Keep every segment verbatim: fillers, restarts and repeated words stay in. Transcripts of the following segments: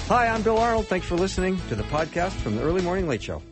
Hi, I'm Bill Arnold. Thanks for listening to the podcast from the Early Morning Late Show.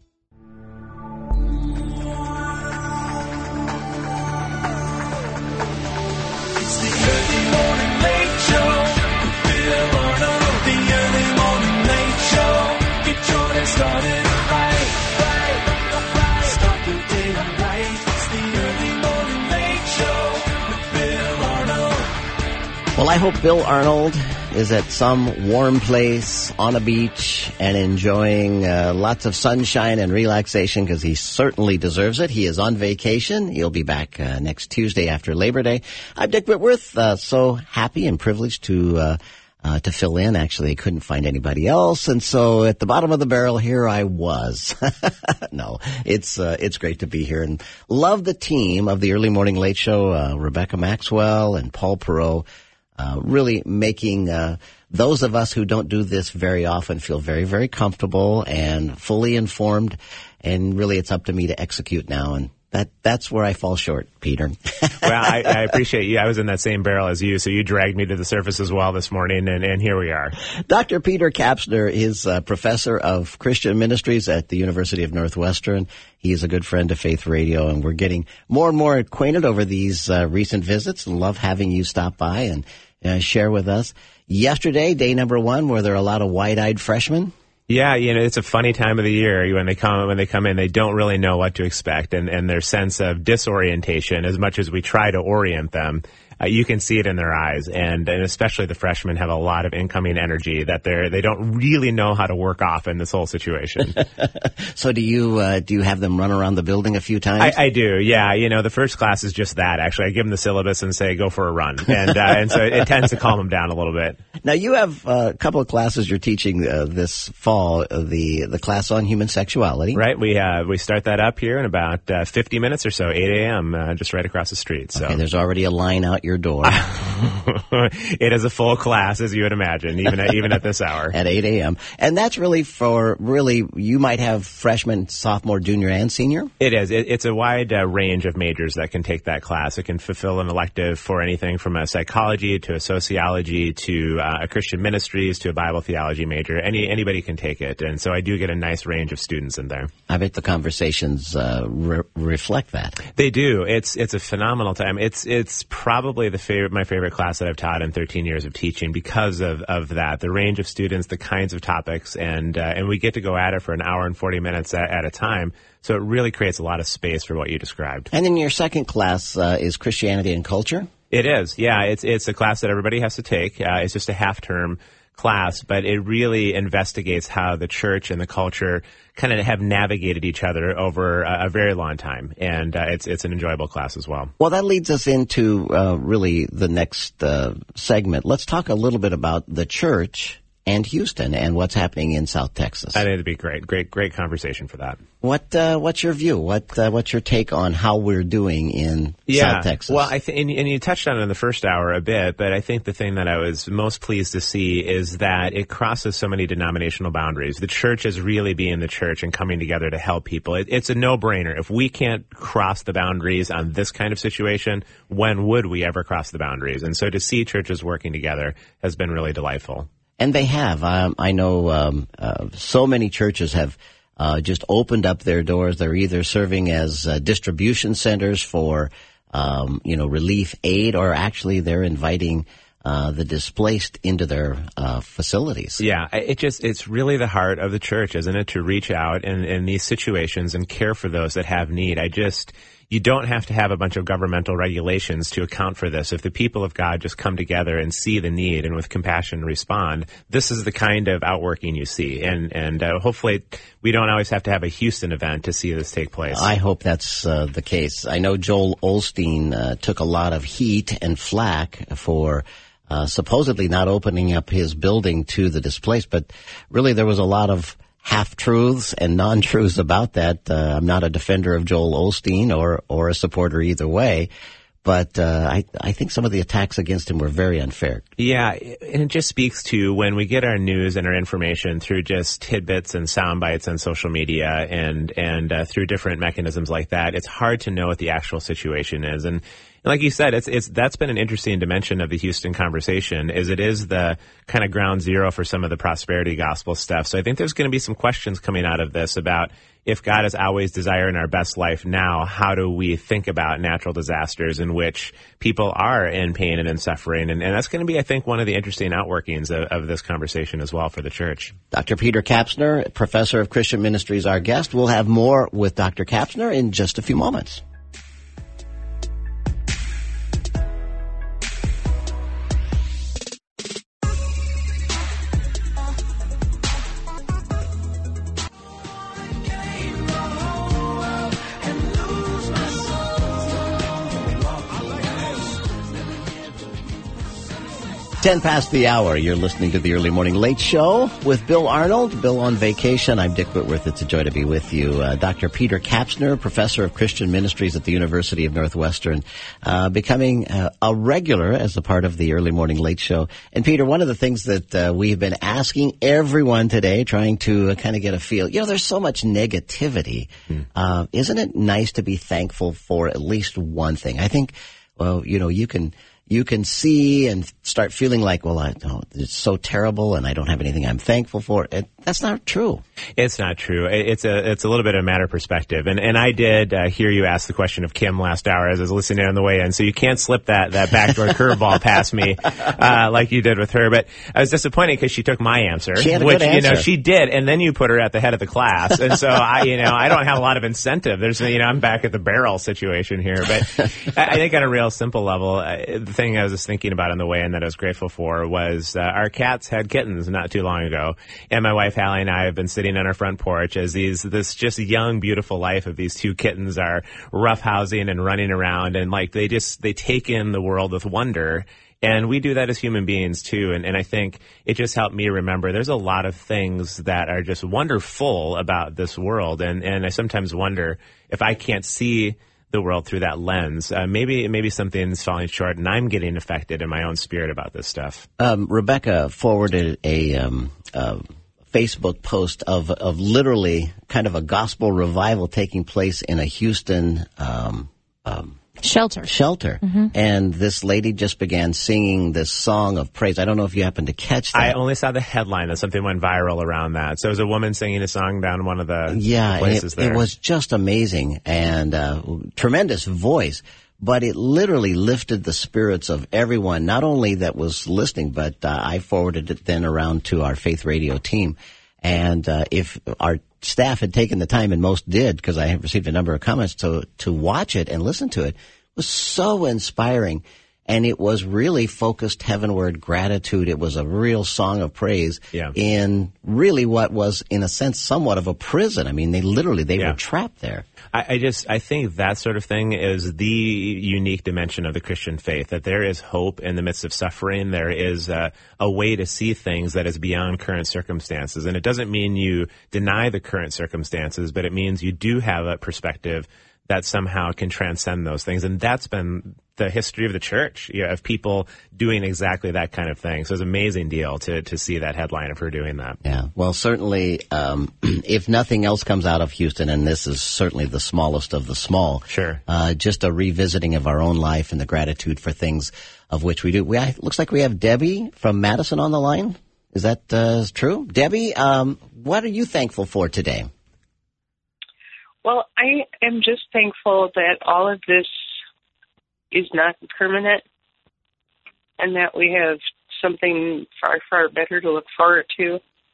It's the Early Morning Late Show with Bill Arnold. The Early Morning Late Show. Get your day started right, right, right. Start your day right. It's the Early Morning Late Show with Bill Arnold. Well, I hope Bill Arnold is at some warm place on a beach and enjoying uh, lots of sunshine and relaxation, because he certainly deserves it. He is on vacation. He'll be back uh, next Tuesday after Labor Day. I'm Dick Whitworth, uh, so happy and privileged to uh, uh, to fill in. Actually, I couldn't find anybody else, and so at the bottom of the barrel, here I was. No, it's uh, it's great to be here, and love the team of the Early Morning Late Show, uh, Rebecca Maxwell and Paul Perot. Uh, really making uh, those of us who don't do this very often feel very, very comfortable and fully informed. And really, it's up to me to execute now. And that that's where I fall short, Peter. Well, I, I appreciate you. I was in that same barrel as you, so you dragged me to the surface as well this morning, and, and here we are. Doctor Peter Kapsner is a professor of Christian Ministries at the University of Northwestern. He is a good friend of Faith Radio, and we're getting more and more acquainted over these uh, recent visits, and love having you stop by and Uh, share with us. Yesterday, day number one, were there a lot of wide-eyed freshmen? Yeah, you know, it's a funny time of the year when they come when they come in. They don't really know what to expect, and, and their sense of disorientation, as much as we try to orient them, uh, you can see it in their eyes. And, and especially the freshmen have a lot of incoming energy that they're they don't really know how to work off in this whole situation. So do you uh, do you have them run around the building a few times? I, I do, yeah. You know, the first class is just that. Actually, I give them the syllabus and say, "Go for a run," and uh, and so it tends to calm them down a little bit. Now, you have uh, a couple of classes you're teaching uh, this fall, uh, the the class on human sexuality. Right. We uh, we start that up here in about uh, fifty minutes or so, eight a.m., uh, just right across the street. So okay, there's already a line out your door. It is a full class, as you would imagine, even at, even at this hour. At eight a.m. And that's really for, really, you might have freshman, sophomore, junior, and senior? It is. It, it's a wide uh, range of majors that can take that class. It can fulfill an elective for anything from a psychology to a sociology to uh, a Christian ministries to a Bible theology major. Any Anybody can take it. And so I do get a nice range of students in there. I bet the conversations uh, re- reflect that. They do. It's it's a phenomenal time. It's it's probably the favorite, my favorite class that I've taught in thirteen years of teaching because of, of that, the range of students, the kinds of topics, and uh, and we get to go at it for an hour and forty minutes at, at a time. So it really creates a lot of space for what you described. And then your second class uh, is Christianity and Culture? It is, yeah. It's it's a class that everybody has to take. Uh, it's just a half-term class, but it really investigates how the church and the culture kind of have navigated each other over a, a very long time, and uh, it's it's an enjoyable class as well. Well, that leads us into uh, really the next uh, segment. Let's talk a little bit about the church and Houston and what's happening in South Texas. I think it'd be great, great, great conversation for that. What uh, what's your view? What uh, what's your take on how we're doing in yeah. South Texas? Well, I think, and, and you touched on it in the first hour a bit, but I think the thing that I was most pleased to see is that it crosses so many denominational boundaries. The church is really being the church and coming together to help people. It, it's a no-brainer. If we can't cross the boundaries on this kind of situation, when would we ever cross the boundaries? And so to see churches working together has been really delightful. And they have. Um, I know um, uh, so many churches have uh, just opened up their doors. They're either serving as uh, distribution centers for, um, you know, relief aid, or actually they're inviting uh, the displaced into their uh, facilities. Yeah, it just, it's really the heart of the church, isn't it, to reach out in, in these situations and care for those that have need. I just... You don't have to have a bunch of governmental regulations to account for this. If the people of God just come together and see the need and with compassion respond, this is the kind of outworking you see. And and uh, hopefully we don't always have to have a Houston event to see this take place. I hope that's uh, the case. I know Joel Osteen uh, took a lot of heat and flack for uh, supposedly not opening up his building to the displaced, but really there was a lot of half-truths and non-truths about that. Uh, I'm not a defender of Joel Osteen or or a supporter either way, but uh, I I think some of the attacks against him were very unfair. Yeah, and it just speaks to when we get our news and our information through just tidbits and sound bites on social media and and uh, through different mechanisms like that, it's hard to know what the actual situation is. And And like you said, it's it's that's been an interesting dimension of the Houston conversation, is it is the kind of ground zero for some of the prosperity gospel stuff. So I think there's going to be some questions coming out of this about, if God is always desiring our best life now, how do we think about natural disasters in which people are in pain and in suffering? And, and that's going to be, I think, one of the interesting outworkings of, of this conversation as well for the church. Doctor Peter Kapsner, professor of Christian ministry, is our guest. We'll have more with Doctor Kapsner in just a few moments. Ten past the hour. You're listening to the Early Morning Late Show with Bill Arnold. Bill on vacation. I'm Dick Whitworth. It's a joy to be with you. Uh, Doctor Peter Kapsner, professor of Christian ministries at the University of Northwestern, uh, becoming uh, a regular as a part of the Early Morning Late Show. And Peter, one of the things that uh, we've been asking everyone today, trying to uh, kind of get a feel, you know, there's so much negativity. Hmm. Uh, isn't it nice to be thankful for at least one thing? I think, well, you know, you can... You can see and start feeling like, well, I, oh, it's so terrible and I don't have anything I'm thankful for. It, that's not true. It's not true. It's a it's a little bit of a matter of perspective. And and I did uh, hear you ask the question of Kim last hour as I was listening on the way in. So you can't slip that, that backdoor curveball past me uh, like you did with her. But I was disappointed because she took my answer, she had a which good answer. you know she did, and then you put her at the head of the class. And so I you know I don't have a lot of incentive. There's you know I'm back at the barrel situation here. But I, I think on a real simple level, uh, the thing I was just thinking about on the way in that I was grateful for was uh, our cats had kittens not too long ago, and my wife Hallie and I have been sitting on our front porch as these this just young, beautiful life of these two kittens are roughhousing and running around, and like they just they take in the world with wonder. And we do that as human beings too. And, and I think it just helped me remember there's a lot of things that are just wonderful about this world. And, and I sometimes wonder if I can't see the world through that lens, uh, maybe maybe something's falling short and I'm getting affected in my own spirit about this stuff. Um, Rebecca forwarded a um, uh, Facebook post of of literally kind of a gospel revival taking place in a Houston um, um, shelter. Shelter, mm-hmm. And this lady just began singing this song of praise. I don't know if you happened to catch that. I only saw the headline that something went viral around that. So it was a woman singing a song down one of the yeah, places it, there. It was just amazing and uh, tremendous voice. But it literally lifted the spirits of everyone, not only that was listening, but uh, I forwarded it then around to our Faith Radio team. And uh, if our staff had taken the time, and most did, because I have received a number of comments, to to watch it and listen to it, it was so inspiring. And it was really focused heavenward gratitude. It was a real song of praise yeah. in really what was, in a sense, somewhat of a prison. I mean, they literally, they yeah. were trapped there. I, I just, I think that sort of thing is the unique dimension of the Christian faith, that there is hope in the midst of suffering. There is a, a way to see things that is beyond current circumstances. And it doesn't mean you deny the current circumstances, but it means you do have a perspective that somehow can transcend those things. And that's been the history of the church, you know, of people doing exactly that kind of thing. So it's an amazing deal to, to see that headline of her doing that. Yeah. Well, certainly, um, if nothing else comes out of Houston, and this is certainly the smallest of the small, sure, uh, just a revisiting of our own life and the gratitude for things of which we do. We I, looks like we have Debbie from Madison on the line. Is that uh, true? Debbie, um, what are you thankful for today? Well, I am just thankful that all of this is not permanent and that we have something far, far better to look forward to.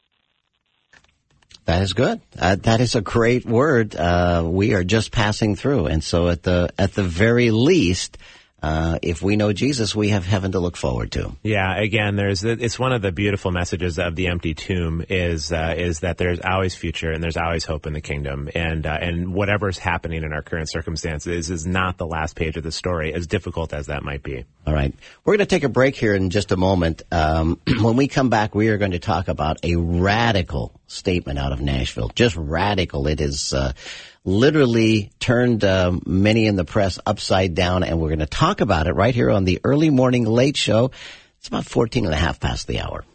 That is good. Uh, that is a great word. Uh, we are just passing through. And so at the at the very least, Uh, if we know Jesus, we have heaven to look forward to. Yeah, again, there's it's one of the beautiful messages of the empty tomb is uh, is that there's always future and there's always hope in the kingdom, and uh, and whatever's happening in our current circumstances is not the last page of the story, as difficult as that might be. All right, we're going to take a break here in just a moment. Um, when we come back, we are going to talk about a radical statement out of Nashville. Just radical. It is. Uh, literally turned uh, many in the press upside down, and we're going to talk about it right here on the Early Morning Late Show. It's about fourteen and a half past the hour.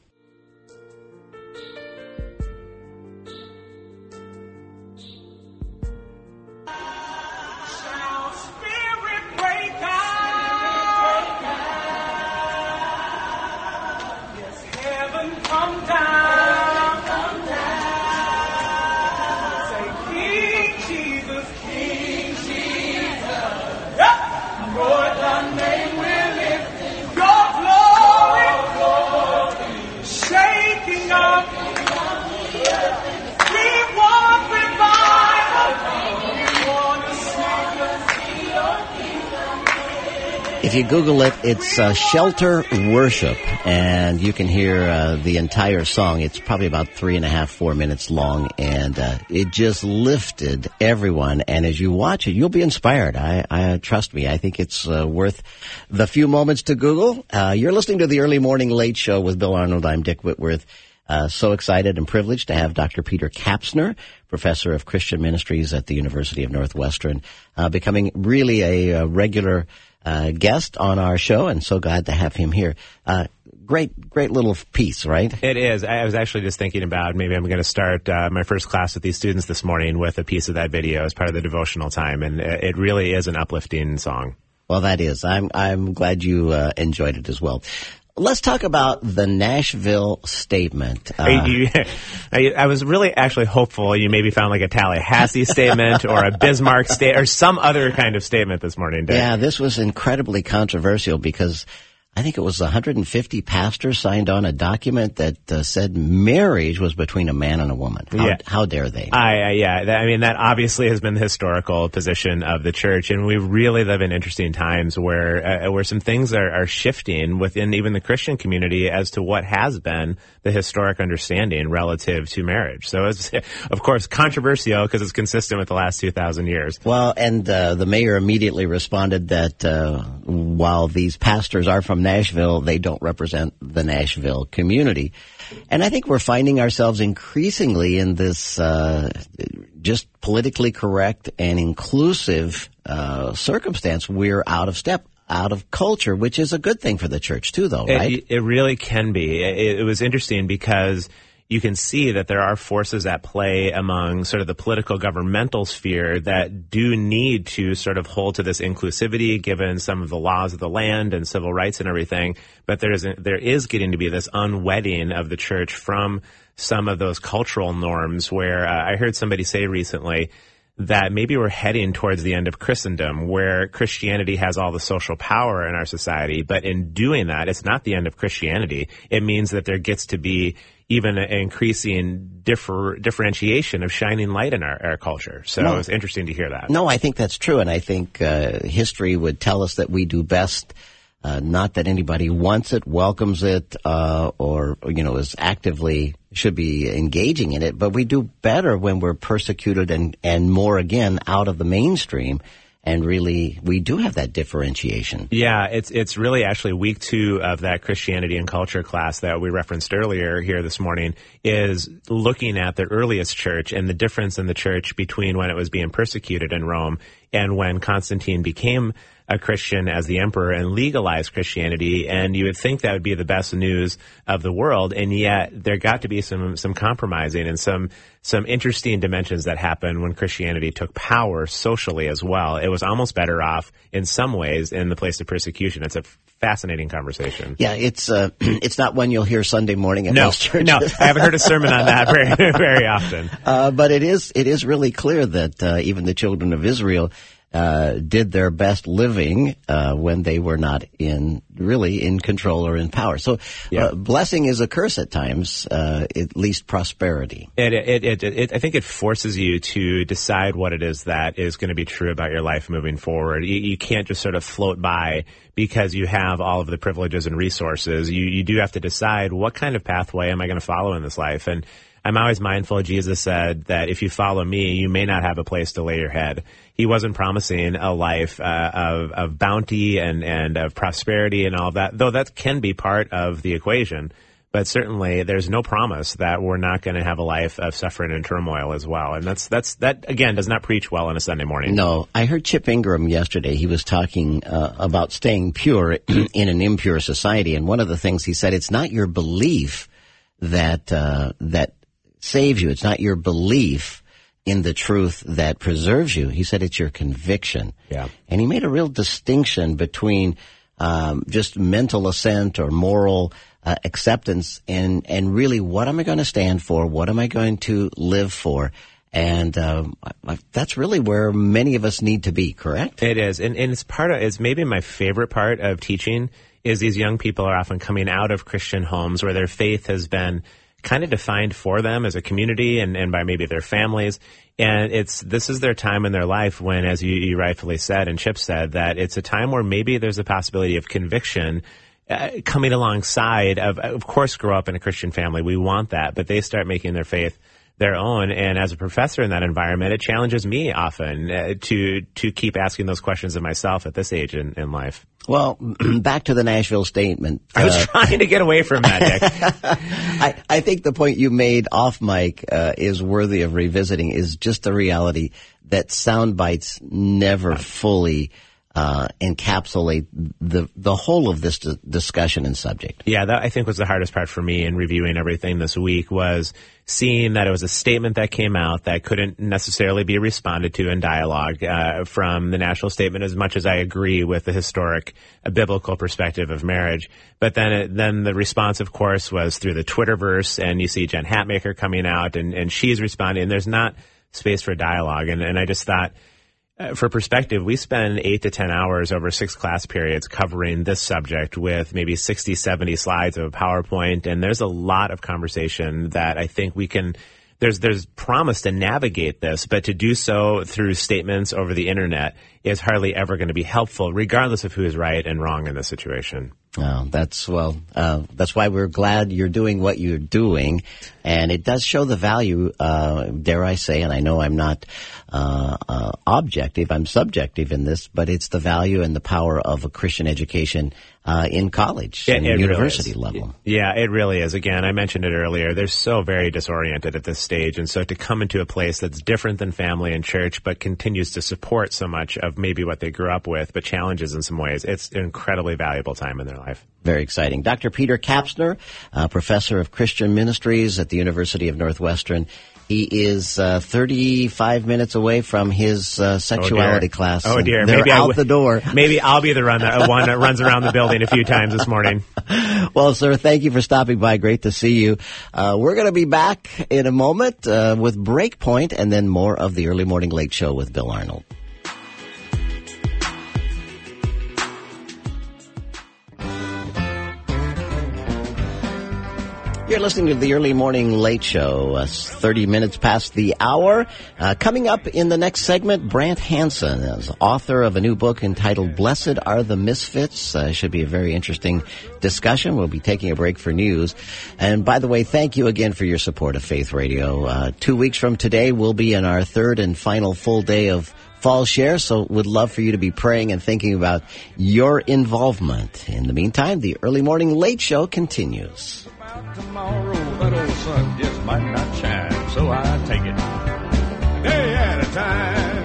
If you Google it, it's uh, Shelter Worship, and you can hear uh, the entire song. It's probably about three and a half, four minutes long, and uh, it just lifted everyone. And as you watch it, you'll be inspired. I, I trust me. I think it's uh, worth the few moments to Google. Uh, you're listening to the Early Morning Late Show with Bill Arnold. I'm Dick Whitworth. Uh, so excited and privileged to have Doctor Peter Kapsner, professor of Christian Ministries at the University of Northwestern, uh, becoming really a, a regular uh, guest on our show, and so glad to have him here. Uh, great, great little piece, right? It is. I was actually just thinking about maybe I'm going to start uh, my first class with these students this morning with a piece of that video as part of the devotional time, and it really is an uplifting song. Well, that is. I'm I'm glad you uh, enjoyed it as well. Let's talk about the Nashville statement. Uh, you, I, I was really actually hopeful you maybe found like a Tallahassee statement or a Bismarck state or some other kind of statement this morning, Dave. Yeah, this was incredibly controversial because I think it was one hundred fifty pastors signed on a document that uh, said marriage was between a man and a woman. How, yeah. how dare they? I, I, yeah, that, I mean, that obviously has been the historical position of the church, and we really live in interesting times where uh, where some things are, are shifting within even the Christian community as to what has been the historic understanding relative to marriage. So it's, of course, controversial because it's consistent with the last two thousand years. Well, and uh, the mayor immediately responded that uh, while these pastors are from Nashville, they don't represent the Nashville community. And I think we're finding ourselves increasingly in this uh, just politically correct and inclusive uh, circumstance. We're out of step, out of culture, which is a good thing for the church too, though, right? It, it really can be. It, it was interesting because you can see that there are forces at play among sort of the political governmental sphere that do need to sort of hold to this inclusivity given some of the laws of the land and civil rights and everything. But there is, there is getting to be this unwedding of the church from some of those cultural norms where uh, I heard somebody say recently that maybe we're heading towards the end of Christendom, where Christianity has all the social power in our society. But in doing that, it's not the end of Christianity. It means that there gets to be even an increasing differ, differentiation of shining light in our, our culture. So No. it's interesting to hear that. No, I think that's true, and I think uh, history would tell us that we do best. Uh, not that anybody wants it, welcomes it, uh, or, you know, is actively, should be engaging in it, but we do better when we're persecuted and, and more, again, out of the mainstream. And really, we do have that differentiation. Yeah, it's it's really actually week two of that Christianity and culture class that we referenced earlier here this morning is looking at the earliest church and the difference in the church between when it was being persecuted in Rome and when Constantine became a Christian as the emperor and legalized Christianity. And you would think that would be the best news of the world, and yet there got to be some some compromising and some some interesting dimensions that happened when Christianity took power socially as well. It was almost better off in some ways in the place of persecution. It's a fascinating conversation. Yeah, it's uh, it's not one you'll hear Sunday morning at No, most churches. no, I haven't heard a sermon on that very very often. Uh, but it is it is really clear that uh, even the children of Israel uh, did their best living uh, when they were not in really in control or in power. So Yeah. uh, blessing is a curse at times, uh, at least prosperity. It, it, it, it, I think it forces you to decide what it is that is going to be true about your life moving forward. You, you can't just sort of float by because you have all of the privileges and resources. You, you do have to decide what kind of pathway am I going to follow in this life. And I'm always mindful, Jesus said that if you follow me, you may not have a place to lay your head. He wasn't promising a life uh, of, of bounty and, and of prosperity and all of that, though that can be part of the equation. But certainly there's no promise that we're not going to have a life of suffering and turmoil as well. And that's, that's, that again does not preach well on a Sunday morning. No, I heard Chip Ingram yesterday. He was talking uh, about staying pure in an impure society. And one of the things he said, it's not your belief that, uh, that saves you. It's not your belief in the truth that preserves you. He said it's your conviction. Yeah. And he made a real distinction between um, just mental assent or moral uh, acceptance and, and really what am I going to stand for? What am I going to live for? And um, that's really where many of us need to be, correct? It is. And, and it's part of, it's maybe my favorite part of teaching is these young people are often coming out of Christian homes where their faith has been kind of defined for them as a community and, and by maybe their families. And it's this is their time in their life when, as you, you rightfully said and Chip said, that it's a time where maybe there's a possibility of conviction uh, coming alongside of, of course, grow up in a Christian family. We want that, but they start making their faith their own. And as a professor in that environment, it challenges me often uh, to to keep asking those questions of myself at this age in, in life. Well, back to the Nashville statement. I was uh, trying to get away from that, Dick. I, I think the point you made off mic uh, is worthy of revisiting, is just the reality that sound bites never fully uh, encapsulate the the whole of this d- discussion and subject. Yeah, that I think was the hardest part for me in reviewing everything this week, was seeing that it was a statement that came out that couldn't necessarily be responded to in dialogue uh, from the national statement, as much as I agree with the historic uh, biblical perspective of marriage. But then it, then the response, of course, was through the Twitterverse, and you see Jen Hatmaker coming out, and, and she's responding, and there's not space for dialogue. And, and I just thought, Uh, for perspective, we spend eight to ten hours over six class periods covering this subject with maybe sixty, seventy slides of a PowerPoint, and there's a lot of conversation that I think we can, there's there's promise to navigate this, but to do so through statements over the internet is hardly ever going to be helpful, regardless of who is right and wrong in this situation. Oh, that's, well, uh, that's why we're glad you're doing what you're doing. And it does show the value, uh, dare I say, and I know I'm not, uh, uh, objective, I'm subjective in this, but it's the value and the power of a Christian education, uh, in college It- and it really university is. level. Yeah, it really is. Again, I mentioned it earlier. They're so very disoriented at this stage. And so to come into a place that's different than family and church, but continues to support so much of maybe what they grew up with, but challenges in some ways, it's an incredibly valuable time in their life. Very exciting. Doctor Peter Kapsner, uh, professor of Christian Ministries at the University of Northwestern. He is uh, thirty-five minutes away from his uh, sexuality oh class. Oh, dear. They're maybe out I w- the door. Maybe I'll be the run that, one that runs around the building a few times this morning. Well, sir, thank you for stopping by. Great to see you. Uh, we're going to be back in a moment uh, with Breakpoint and then more of the Early Morning Late Show with Bill Arnold. You're listening to the Early Morning Late Show, uh, thirty minutes past the hour. Uh, coming up in the next segment, Brant Hansen is author of a new book entitled Blessed Are the Misfits. Uh, should be a very interesting discussion. We'll be taking a break for news. And by the way, thank you again for your support of Faith Radio. Uh, two weeks from today, we'll be in our third and final full day of Fall Share, so would love for you to be praying and thinking about your involvement. In the meantime, the Early Morning Late Show continues. Tomorrow that old sun just might not shine, so I take it a day at a time.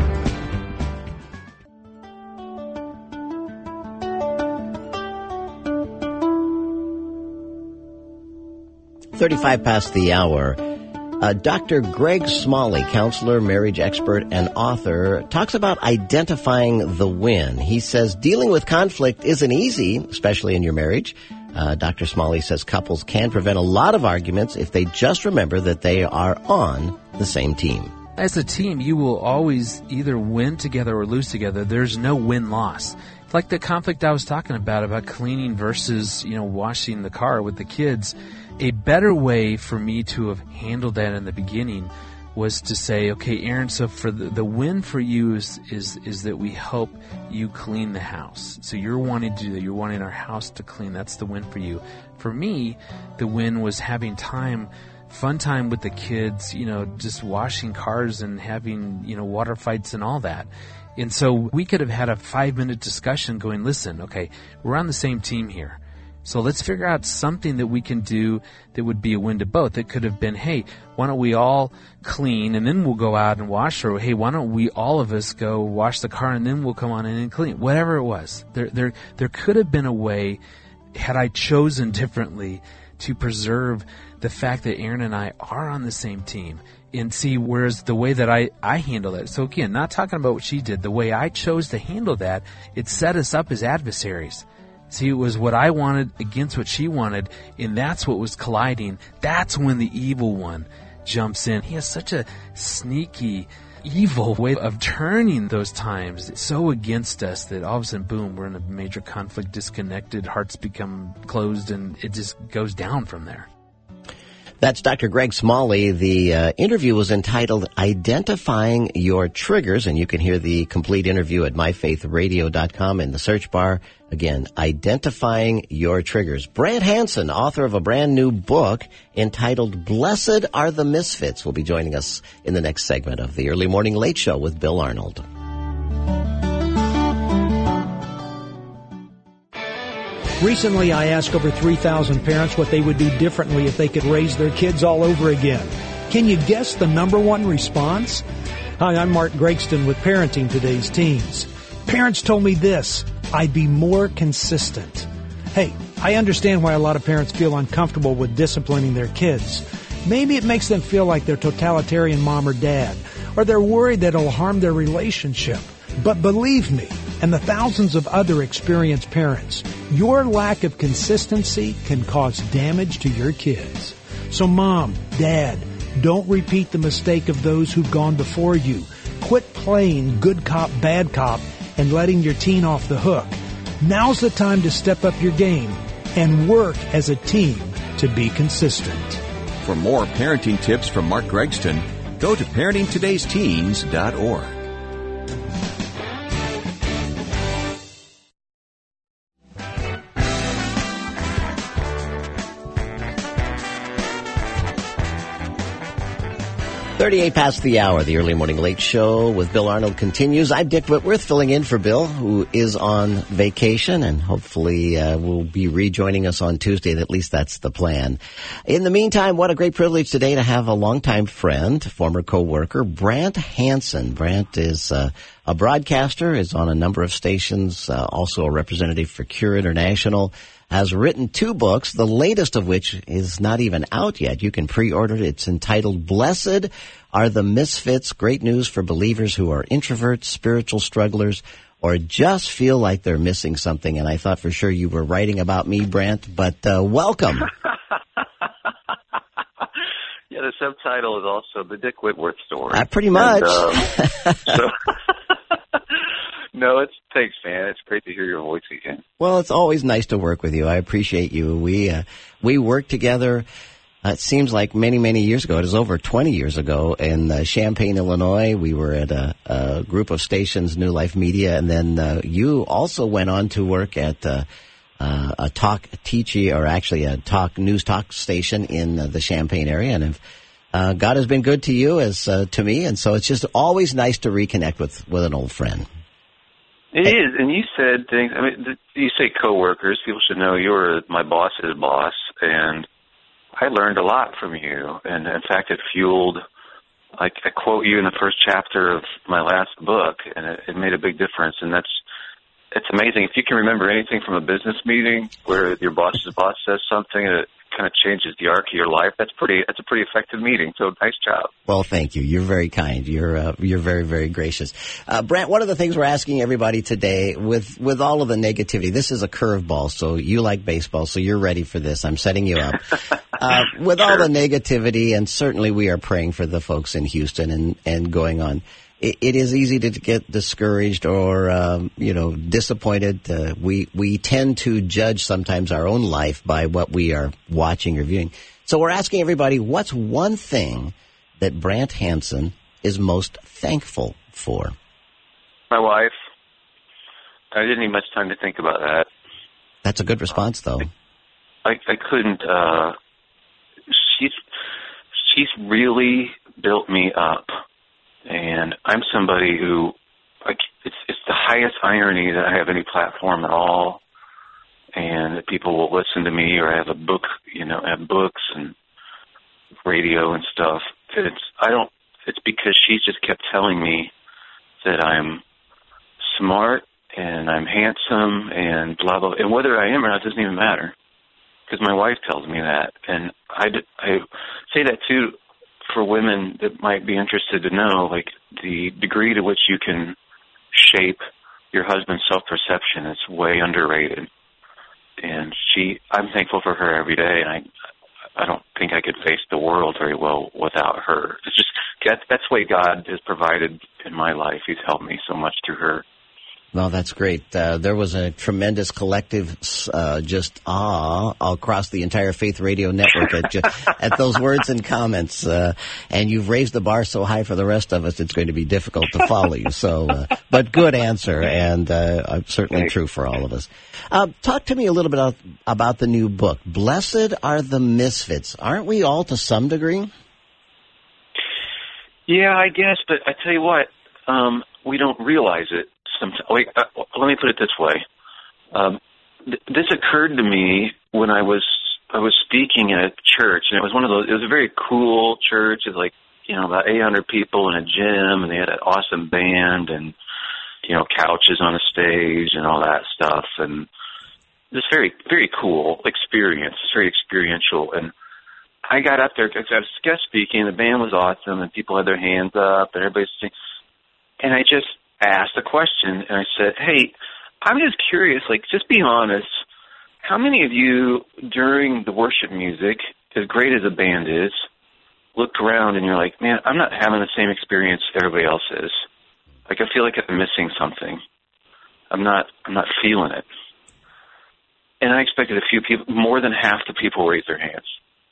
thirty-five past the hour. Uh, Doctor Greg Smalley, counselor, marriage expert, and author, talks about identifying the win. He says dealing with conflict isn't easy, especially in your marriage. Uh, Doctor Smalley says couples can prevent a lot of arguments if they just remember that they are on the same team. As a team, you will always either win together or lose together. There's no win-loss. It's like the conflict I was talking about, about cleaning versus, you know, washing the car with the kids. A better way for me to have handled that in the beginning was to say, okay, Aaron, so for the, the win for you is, is, is that we help you clean the house. So you're wanting to do that. You're wanting our house to clean. That's the win for you. For me, the win was having time, fun time with the kids, you know, just washing cars and having, you know, water fights and all that. And so we could have had a five minute discussion going, listen, okay, we're on the same team here. So let's figure out something that we can do that would be a win to both. It could have been, hey, why don't we all clean and then we'll go out and wash, or hey, why don't we all of us go wash the car and then we'll come on in and clean. Whatever it was. There there there could have been a way, had I chosen differently, to preserve the fact that Aaron and I are on the same team. And see, whereas the way that I, I handle that, so again, not talking about what she did, the way I chose to handle that, it set us up as adversaries. See, it was what I wanted against what she wanted, and that's what was colliding. That's when the evil one jumps in. He has such a sneaky, evil way of turning those times so against us that all of a sudden, boom, we're in a major conflict, disconnected, hearts become closed, and it just goes down from there. That's Doctor Greg Smalley. The uh, interview was entitled Identifying Your Triggers, and you can hear the complete interview at my faith radio dot com in the search bar. Again, Identifying Your Triggers. Brant Hansen, author of a brand new book entitled Blessed Are the Misfits, will be joining us in the next segment of the Early Morning Late Show with Bill Arnold. Recently, I asked over three thousand parents what they would do differently if they could raise their kids all over again. Can you guess the number one response? Hi, I'm Mark Gregston with Parenting Today's Teens. Parents told me this: I'd be more consistent. Hey, I understand why a lot of parents feel uncomfortable with disciplining their kids. Maybe it makes them feel like they're totalitarian mom or dad, or they're worried that it'll harm their relationship. But believe me, and the thousands of other experienced parents, your lack of consistency can cause damage to your kids. So mom, dad, don't repeat the mistake of those who've gone before you. Quit playing good cop, bad cop and letting your teen off the hook. Now's the time to step up your game and work as a team to be consistent. For more parenting tips from Mark Gregston, go to parenting todays teens dot org. thirty-eight past the hour, the Early Morning Late Show with Bill Arnold continues. I'm Dick Whitworth, filling in for Bill, who is on vacation, and hopefully uh, will be rejoining us on Tuesday. At least that's the plan. In the meantime, what a great privilege today to have a longtime friend, former co-worker, Brant Hansen. Brant is uh, a broadcaster, is on a number of stations, uh, also a representative for Cure International, has written two books, the latest of which is not even out yet. You can pre-order it. It's entitled Blessed Are the Misfits, Great News for Believers Who Are Introverts, Spiritual Strugglers, or just feel like they're missing something. And I thought for sure you were writing about me, Brant, but uh, welcome. Yeah, the subtitle is also The Dick Whitworth Story. Uh, pretty much. And, um, so No, it's thanks, man. It's great to hear your voice again. Well, it's always nice to work with you. I appreciate you. We uh, we worked together. Uh, it seems like many, many years ago. It was over twenty years ago in uh, Champaign, Illinois. We were at a, a group of stations, New Life Media, and then uh, you also went on to work at uh, uh, a talk teaching, or actually a talk news talk station in uh, the Champaign area, and have, uh, God has been good to you as uh, to me, and so it's just always nice to reconnect with with an old friend. It is, and you said things. I mean, you say coworkers. People should know you're my boss's boss, and I learned a lot from you. And in fact, it fueled. Like I quote you in the first chapter of my last book, and it, it made a big difference. And that's it's amazing if you can remember anything from a business meeting where your boss's boss says something and it kind of changes the arc of your life. That's pretty. That's a pretty effective meeting. So nice job. Well, thank you. You're very kind. You're uh, you're very very gracious, uh, Brant. One of the things we're asking everybody today, with with all of the negativity, this is a curveball. So you like baseball, so you're ready for this. I'm setting you up. uh, with sure. all the negativity, and certainly we are praying for the folks in Houston and and going on. It, it is easy to get discouraged or, um, you know, disappointed. Uh, we we tend to judge sometimes our own life by what we are watching or viewing. So we're asking everybody, what's one thing that Brant Hansen is most thankful for? My wife. I didn't need much time to think about that. That's a good response, though. I, I couldn't. Uh, she's she's really built me up. And I'm somebody who, like, it's it's the highest irony that I have any platform at all, and that people will listen to me, or I have a book, you know, I have books and radio and stuff. It's I don't. It's because she just kept telling me that I'm smart and I'm handsome and blah blah. And whether I am or not doesn't even matter, because my wife tells me that, and I I say that too. For women that might be interested to know, like, the degree to which you can shape your husband's self-perception is way underrated. And she, I'm thankful for her every day, and I, I don't think I could face the world very well without her. It's just, that, that's the way God has provided in my life. He's helped me so much through her. Well, that's great. Uh, there was a tremendous collective, uh, just ah across the entire Faith Radio network at, ju- at those words and comments. Uh, and you've raised the bar so high for the rest of us, it's going to be difficult to follow you. So, uh, but good answer, and uh, certainly true for all of us. Uh, talk to me a little bit about, about the new book. Blessed are the misfits. Aren't we all to some degree? Yeah, I guess, but I tell you what, um, we don't realize it. Sometimes. Wait, uh, let me put it this way. Um, th- this occurred to me when I was I was speaking at a church, and it was one of those. It was a very cool church. It was like, you know, about eight hundred people in a gym, and they had an awesome band, and you know, couches on a stage, and all that stuff, and it was very very cool experience. It's very experiential, and I got up there because I was guest speaking. The band was awesome, and people had their hands up, and everybody's singing. And I just asked a question, and I said, hey, I'm just curious, like, just be honest. How many of you, during the worship music, as great as a band is, looked around and you're like, man, I'm not having the same experience everybody else is. Like, I feel like I'm missing something. I'm not, I'm not feeling it. And I expected a few people, more than half the people raised their hands.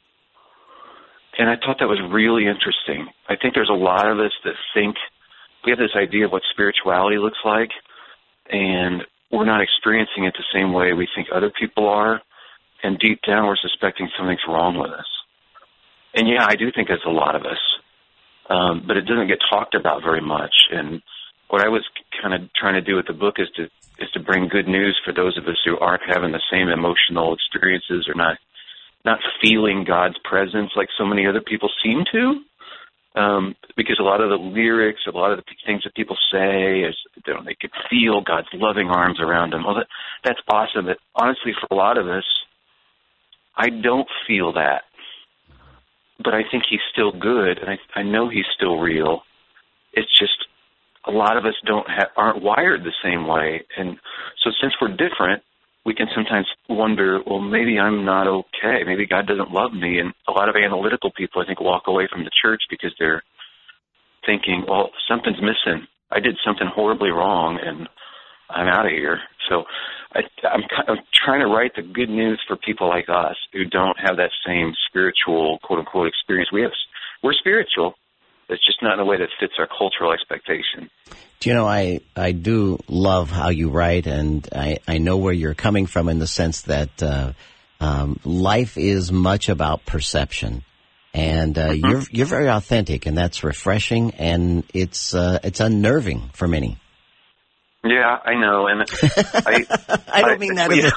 And I thought that was really interesting. I think there's a lot of us that think we have this idea of what spirituality looks like, and we're not experiencing it the same way we think other people are, and deep down we're suspecting something's wrong with us. And yeah, I do think that's a lot of us, um, but it doesn't get talked about very much. And what I was kind of trying to do with the book is to is to bring good news for those of us who aren't having the same emotional experiences or not not feeling God's presence like so many other people seem to. Um, because a lot of the lyrics, a lot of the things that people say, is you know, they could feel God's loving arms around them. Well, that, that's awesome. But honestly, for a lot of us, I don't feel that. But I think He's still good, and I, I know He's still real. It's just a lot of us don't have, aren't wired the same way. And so since we're different, we can sometimes wonder, well, maybe I'm not okay. Maybe God doesn't love me. And a lot of analytical people, I think, walk away from the church because they're thinking, well, something's missing. I did something horribly wrong, and I'm out of here. So I, I'm, I'm trying to write the good news for people like us who don't have that same spiritual, quote-unquote, experience. We have, we're spiritual. It's just not in a way that fits our cultural expectation. Do you know, I, I do love how you write, and I, I know where you're coming from in the sense that uh, um, life is much about perception. And uh, mm-hmm. you're you're very authentic, and that's refreshing, and it's uh, it's unnerving for many. Yeah, I know, and I I don't I, mean that as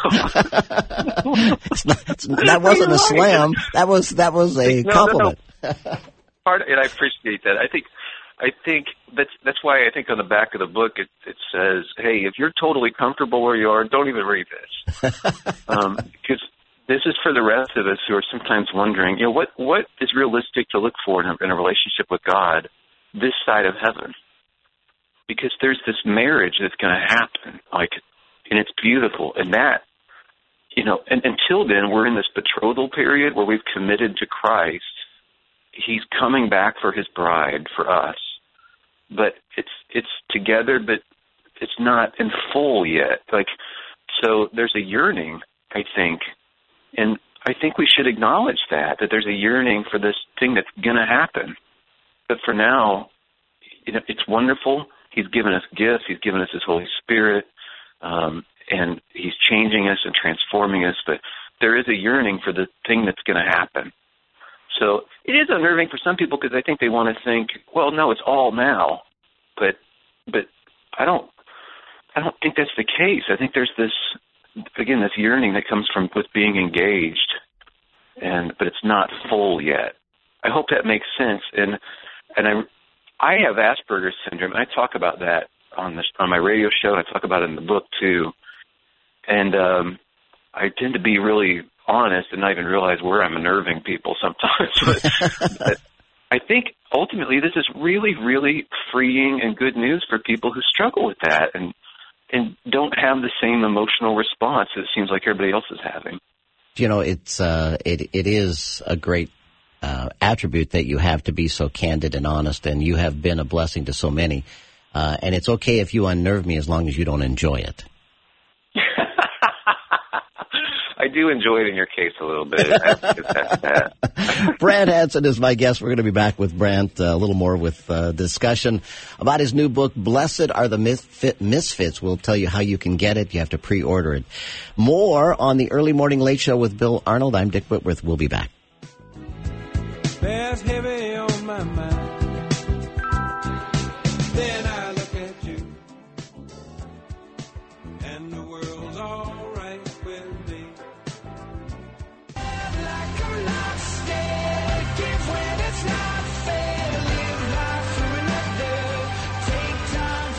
a, it's not, it's, that wasn't a slam. That was that was a no, compliment. No, no. Part, and I appreciate that. I think I think that's that's why I think on the back of the book it, it says, "Hey, if you're totally comfortable where you are, don't even read this," um, because this is for the rest of us who are sometimes wondering, you know, what what is realistic to look for in a, in a relationship with God this side of heaven? Because there's this marriage that's going to happen, like, and it's beautiful, and that, you know, and until then we're in this betrothal period where we've committed to Christ. He's coming back for His bride, for us, but it's it's together, but it's not in full yet. Like, so there's a yearning, I think, and I think we should acknowledge that that there's a yearning for this thing that's going to happen. But for now, you know, it's wonderful. He's given us gifts. He's given us His Holy Spirit, um, and He's changing us and transforming us. But there is a yearning for the thing that's going to happen. So it is unnerving for some people because I think they want to think, well, no, it's all now. But but I don't I don't think that's the case. I think there's this, again, this yearning that comes from with being engaged, and but it's not full yet. I hope that makes sense. And and I I have Asperger's syndrome, and I talk about that on this on my radio show, and I talk about it in the book too. And um, I tend to be really honest and not even realize where I'm unnerving people sometimes. But, but I think ultimately this is really, really freeing and good news for people who struggle with that and and don't have the same emotional response that it seems like everybody else is having. You know, it's uh, it it is a great uh, attribute that you have to be so candid and honest, and you have been a blessing to so many. Uh, and it's okay if you unnerve me as long as you don't enjoy it. I do enjoy it in your case a little bit. I have to confess that. Brant Hansen is my guest. We're going to be back with Brant uh, a little more with uh, discussion about his new book, Blessed Are the Misfit Misfits. We'll tell you how you can get it. You have to pre-order it. More on the Early Morning Late Show with Bill Arnold. I'm Dick Whitworth. We'll be back. Bears heavy on my mind. Then I look at you, and the world's all right with me. Like a lost state, give when it's not fair to live life through another. Take time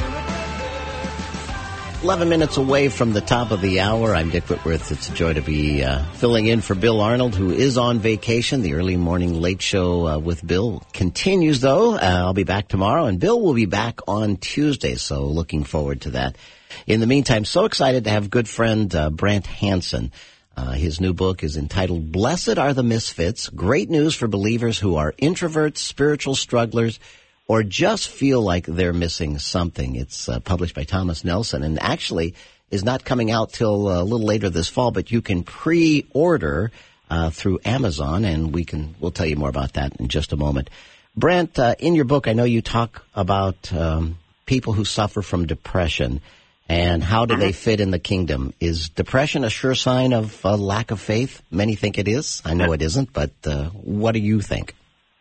to recover. eleven minutes away from the top of the hour. I'm Dick Whitworth. It's a joy to be uh, filling in for Bill Arnold, who is on vacation. The Early Morning Late Show uh, with Bill continues, though. Uh, I'll be back tomorrow, and Bill will be back on Tuesday, so looking forward to that. In the meantime, so excited to have good friend uh, Brant Hansen. Uh, his new book is entitled Blessed Are the Misfits, Great News for Believers Who Are Introverts, Spiritual Strugglers, or just feel like they're missing something. It's uh, published by Thomas Nelson and actually is not coming out till uh, a little later this fall, but you can pre-order uh, through Amazon, and we can we'll tell you more about that in just a moment. Brant, uh, in your book, I know you talk about um, people who suffer from depression and how do they fit in the kingdom. Is depression a sure sign of a lack of faith? Many think it is. I know it isn't, but uh, what do you think?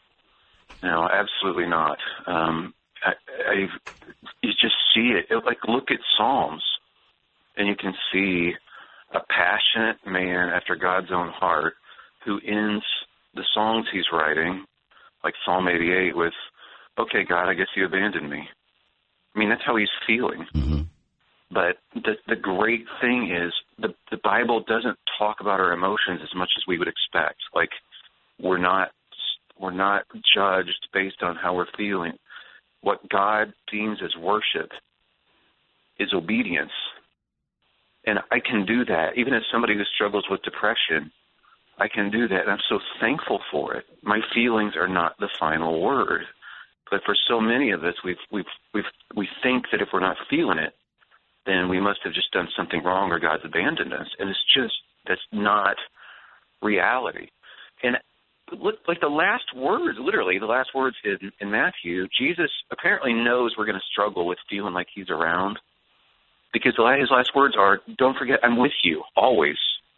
No, absolutely not. Um, I, I, you just see it. it. Like, look at Psalms, and you can see a passionate man after God's own heart who ends the songs he's writing, like Psalm eighty-eight, with, okay, God, I guess you abandoned me. I mean, that's how he's feeling. Mm-hmm. But the, the great thing is the, the Bible doesn't talk about our emotions as much as we would expect. Like, we're not We're not judged based on how we're feeling. What God deems as worship is obedience. And I can do that. Even as somebody who struggles with depression, I can do that. And I'm so thankful for it. My feelings are not the final word. But for so many of us, we've, we've, we've, we think that if we're not feeling it, then we must have just done something wrong or God's abandoned us. And it's just, that's not reality. And look, like the last words, literally the last words in, in Matthew, Jesus apparently knows we're going to struggle with feeling like he's around, because his last words are, don't forget, I'm with you always.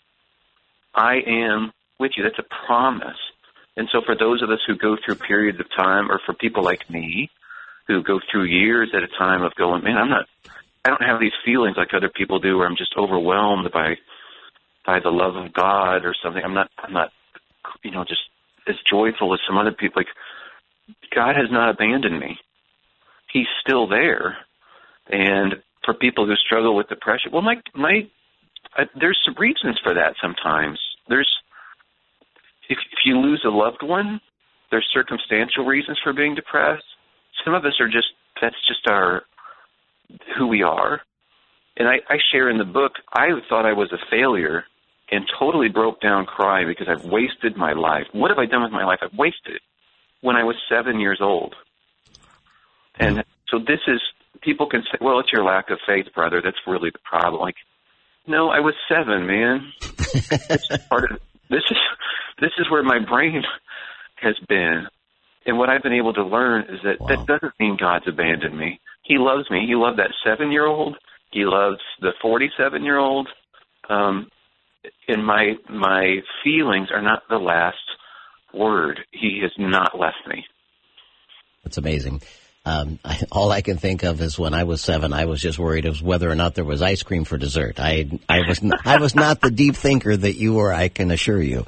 I am with you. That's a promise. And so for those of us who go through periods of time, or for people like me who go through years at a time of going, man, I'm not, I don't have these feelings like other people do where I'm just overwhelmed by by the love of God or something. I'm not, I'm not, you know, just as joyful as some other people. Like, God has not abandoned me. He's still there. And for people who struggle with depression, well, my, my, uh, there's some reasons for that sometimes. There's, if, if you lose a loved one, there's circumstantial reasons for being depressed. Some of us are just, that's just our, who we are. And I, I share in the book, I thought I was a failure and totally broke down crying because I've wasted my life. What have I done with my life? I've wasted it when I was seven years old. And so this is, people can say, well, it's your lack of faith, brother. That's really the problem. Like, no, I was seven, man. This is part of, this is, this is where my brain has been. And what I've been able to learn is that wow. that doesn't mean God's abandoned me. He loves me. He loved that seven-year-old. He loves the forty-seven-year-old. Um, and my my feelings are not the last word. He has not left me. That's amazing. Um, I, all I can think of is when I was seven, I was just worried as whether or not there was ice cream for dessert. I I was n- I was not the deep thinker that you were, I can assure you.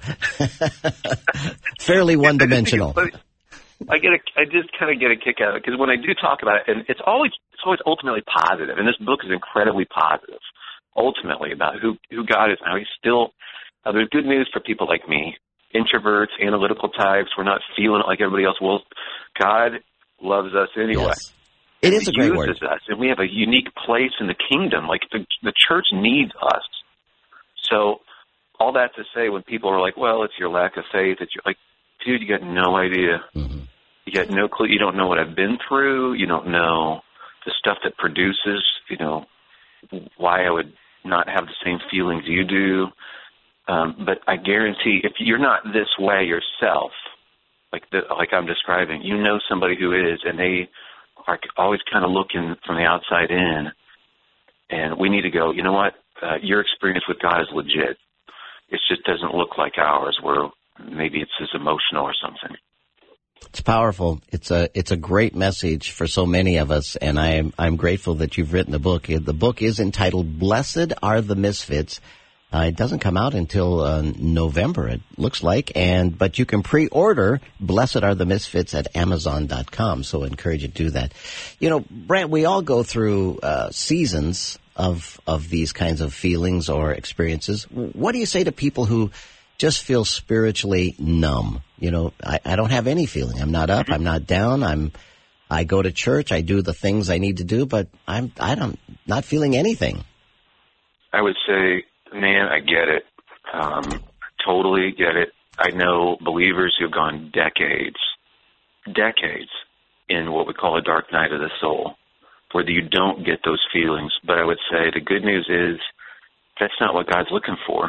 Fairly one-dimensional. I get a, I just kind of get a kick out of it because when I do talk about it, and it's always it's always ultimately positive, and this book is incredibly positive, ultimately about who who God is now. He's still uh, there's good news for people like me, introverts, analytical types. We're not feeling it like everybody else. Well, God loves us anyway. Yes. It is a great word. He uses us, and we have a unique place in the kingdom. Like the the church needs us. So all that to say, when people are like, "Well, it's your lack of faith," it's your, like, dude, you got no idea. Mm-hmm. You got no clue. You don't know what I've been through. You don't know the stuff that produces, you know, why I would not have the same feelings you do. Um, but I guarantee if you're not this way yourself, like the, like I'm describing, you know somebody who is, and they are always kind of looking from the outside in. And we need to go, you know what, uh, your experience with God is legit. It just doesn't look like ours, where maybe it's just emotional or something. It's powerful. It's a it's a great message for so many of us, and I'm I'm grateful that you've written the book. The book is entitled "Blessed Are the Misfits." Uh, it doesn't come out until uh, November, it looks like, and but you can pre-order "Blessed Are the Misfits" at Amazon dot com. So I encourage you to do that. You know, Brant, we all go through uh, seasons of of these kinds of feelings or experiences. What do you say to people who just feel spiritually numb? You know, I, I don't have any feeling. I'm not up. I'm not down. I'm. I go to church. I do the things I need to do, but I'm. I don't. Not feeling anything. I would say, man, I get it. Um, totally get it. I know believers who've gone decades, decades in what we call a dark night of the soul, where you don't get those feelings. But I would say the good news is that's not what God's looking for.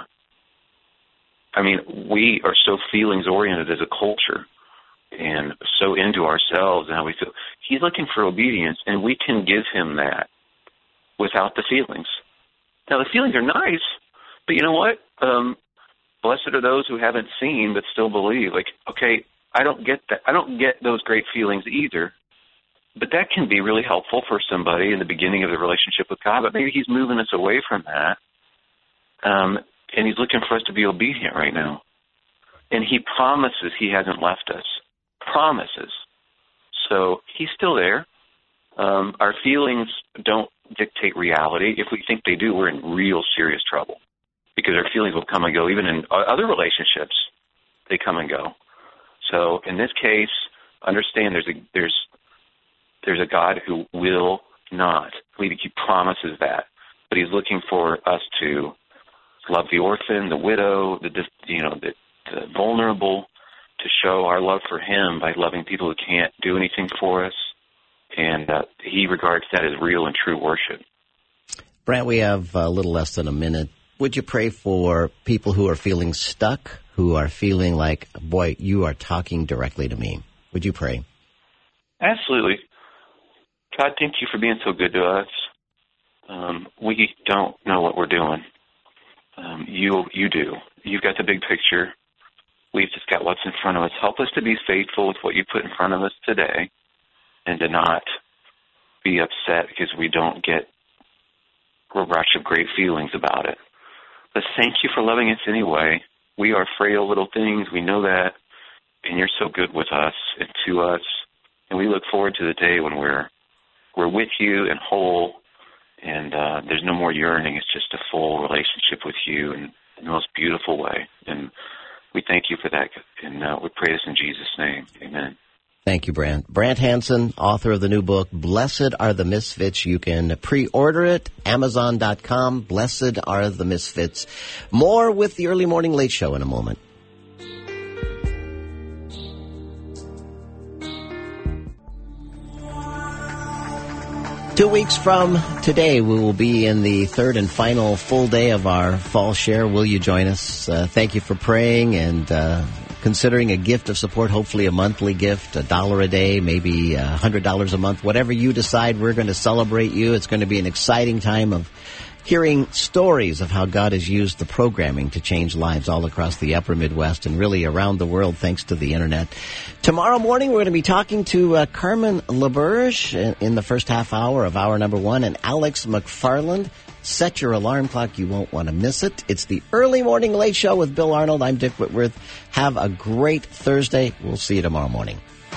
I mean, we are so feelings-oriented as a culture and so into ourselves and how we feel. He's looking for obedience, and we can give him that without the feelings. Now, the feelings are nice, but you know what? Um, blessed are those who haven't seen but still believe. Like, okay, I don't get that. I don't get those great feelings either, but that can be really helpful for somebody in the beginning of the relationship with God, but maybe he's moving us away from that. Um And he's looking for us to be obedient right now. And he promises he hasn't left us. Promises. So he's still there. Um, our feelings don't dictate reality. If we think they do, we're in real serious trouble. Because our feelings will come and go. Even in other relationships, they come and go. So in this case, understand there's a there's there's a God who will not. He promises that. But he's looking for us to love the orphan, the widow, the you know the, the vulnerable, to show our love for him by loving people who can't do anything for us, and uh, he regards that as real and true worship. Brant, we have a little less than a minute. Would you pray for people who are feeling stuck, who are feeling like, boy, you are talking directly to me? Would you pray? Absolutely. God, thank you for being so good to us. Um, we don't know what we're doing. Um, you you do. You've got the big picture. We've just got what's in front of us. Help us to be faithful with what you put in front of us today and to not be upset because we don't get a rush of great feelings about it. But thank you for loving us anyway. We are frail little things. We know that. And you're so good with us and to us. And we look forward to the day when we're we're with you and whole. And uh, there's no more yearning. It's just a full relationship with you in, in the most beautiful way. And we thank you for that. And uh, we pray this in Jesus' name. Amen. Thank you, Brant. Brant Hansen, author of the new book, Blessed Are the Misfits. You can pre-order it, Amazon dot com. Blessed Are the Misfits. More with the Early Morning Late Show in a moment. Two weeks from today, we will be in the third and final full day of our fall share. Will you join us? Uh, thank you for praying and uh, considering a gift of support, hopefully a monthly gift, a dollar a day, maybe a hundred dollars a month. Whatever you decide, we're going to celebrate you. It's going to be an exciting time of hearing stories of how God has used the programming to change lives all across the upper Midwest and really around the world thanks to the Internet. Tomorrow morning, we're going to be talking to uh, Carmen LaBerge in, in the first half hour of hour number one, and Alex McFarland. Set your alarm clock. You won't want to miss it. It's the Early Morning Late Show with Bill Arnold. I'm Dick Whitworth. Have a great Thursday. We'll see you tomorrow morning.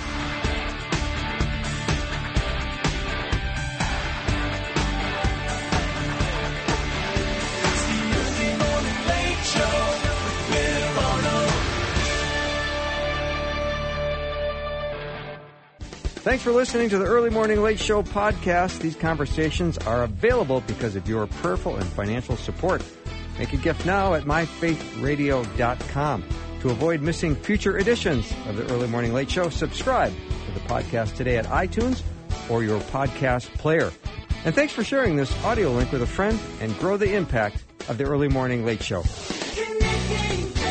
Thanks for listening to the Early Morning Late Show podcast. These conversations are available because of your prayerful and financial support. Make a gift now at my faith radio dot com. To avoid missing future editions of the Early Morning Late Show, subscribe to the podcast today at iTunes or your podcast player. And thanks for sharing this audio link with a friend and grow the impact of the Early Morning Late Show. Connecting.